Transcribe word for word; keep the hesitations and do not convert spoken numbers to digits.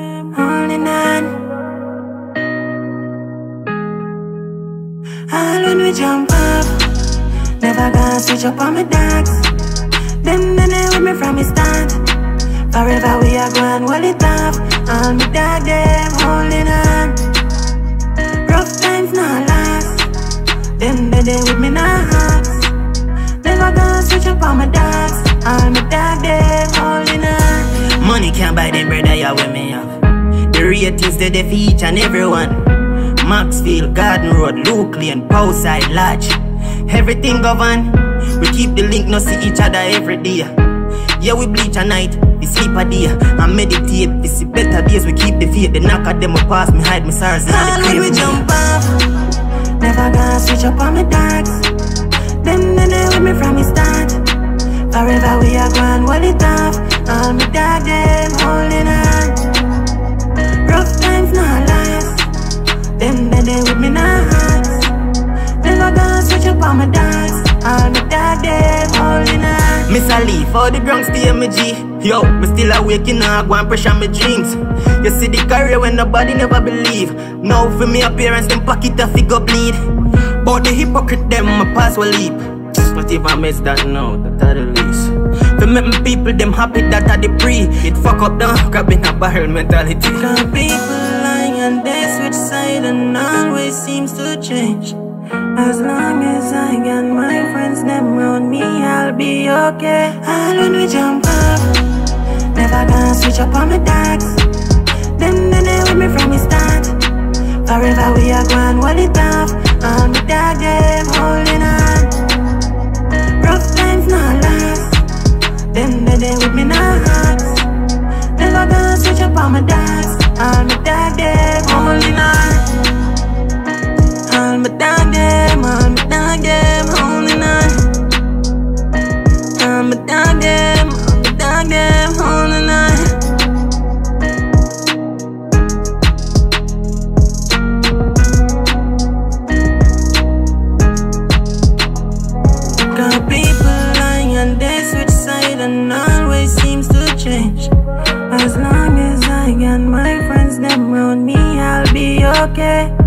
holding on. All when we jump up, never gonna switch up on my dogs. Them they there with me from the start. Forever we are going well it off. All my dog them holding on. Rough times not last. Them they there with me now hearts. Never gonna switch up on my dogs. All my dog them holding on. Money can't buy them brother, you with me up. The ratings they there for each and everyone. Maxfield, Garden Road, Luke Lane, Powside Lodge. Everything govern. We keep the link, no see each other every day. Yeah, we bleach at night, we sleep a day. And meditate, we see better days. We keep the faith, the knock at them will pass me, hide my stars in the crib. We jump off, never gonna switch up on my dogs. Them they there with me from the start. Forever we are going well it off. All my dog them holding on. Rough times not last. Them they there with me now hearts. Never gonna switch up on my dogs. All my dog them holding on. Miss a leaf, all the drunk stay my G. Yo, me still awake, you know, I go and pressure my dreams. You see the career when nobody never believe. Now for me appearance, them pocket a figure bleed. But the hypocrite, them my pass will leap. But if I miss that now, that are the least. For make my people, them happy that I the pre. It fuck up down, grabbing a barrel mentality. Some people lying and they switch side and always seems to change. As long as I got my friends, them round me, I'll be okay. All when we jump up, never gonna switch up on my dogs. Them they there with me from the start. Forever we are going well it off. All my dog them holding on. Rough times not last. Them they there with me now hearts. Never gonna switch up on my dogs. All my dog them holding on. All my dog them, all my dog them holding on. All my dog them, all my dog them holding on. Got people lying and they switch side and always seems to change. As long as I got my friends, them round me, I'll be okay.